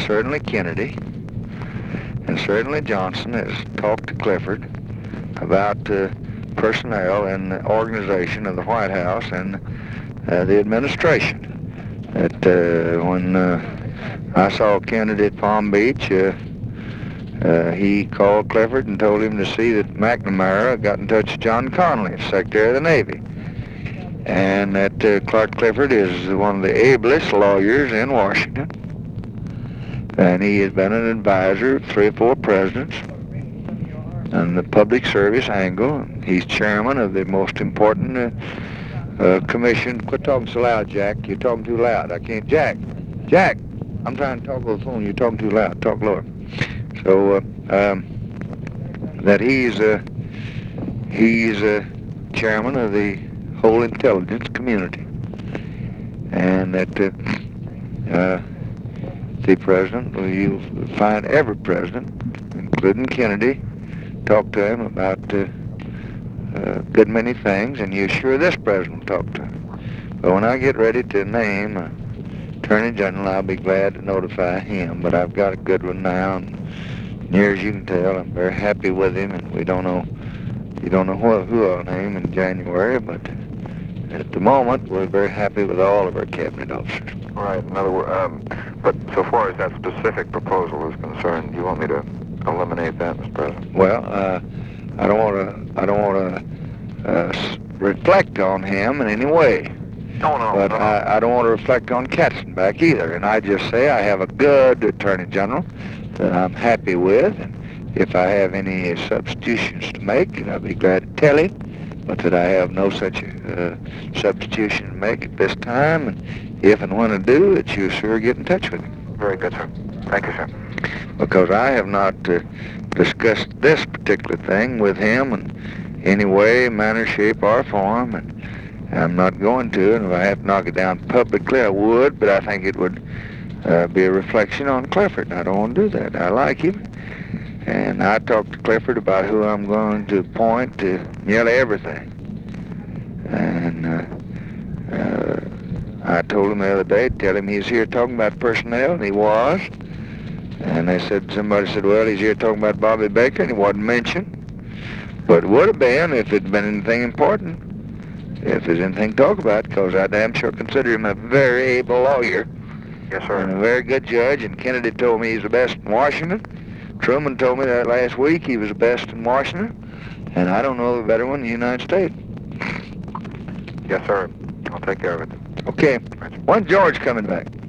certainly Kennedy and certainly Johnson has talked to Clifford about personnel and the organization of the White House and the administration. That when I saw Kennedy at Palm Beach, he called Clifford and told him to see that McNamara got in touch with John Connally, Secretary of the Navy, and that Clark Clifford is one of the ablest lawyers in Washington, and he has been an advisor of 3 or 4 presidents on the public service angle. He's chairman of the most important commission. Quit talking so loud, Jack. You're talking too loud. I can't. Jack, I'm trying to talk over the phone. You're talking too loud. Talk lower. So that he's chairman of the whole intelligence community, and that the president, well, you'll find every president, including Kennedy, talk to him about a good many things, and you're sure this president will talk to him. But when I get ready to name Attorney General, I'll be glad to notify him. But I've got a good one now, and near as you can tell, I'm very happy with him, and you don't know who I'll name in January, but at the moment, we're very happy with all of our cabinet officers. Right. In other words, but so far as that specific proposal is concerned, you want me to eliminate that, Mr. President? Well, I don't want to reflect on him in any way. No. But I don't want to reflect on Katzenbach either. And I just say I have a good Attorney General that I'm happy with. And if I have any substitutions to make, I'll be glad to tell him. But that I have no such substitution to make at this time. And if and when I do, that you sure get in touch with him. Very good, sir. Thank you, sir. Because I have not discussed this particular thing with him in any way, manner, shape, or form. And I'm not going to, and if I have to knock it down publicly, I would, but I think it would be a reflection on Clifford. I don't want to do that. I like him, and I talked to Clifford about who I'm going to appoint to nearly everything. And I told him the other day, tell him he's here talking about personnel, and he was. And somebody said, well, he's here talking about Bobby Baker, and he wasn't mentioned. But would have been if it'd been anything important. If there's anything to talk about, because I damn sure consider him a very able lawyer. Yes, sir. And a very good judge, and Kennedy told me he's the best in Washington. Truman told me that last week he was the best in Washington, and I don't know of a better one in the United States. Yes, sir. I'll take care of it. Okay. When's George coming back?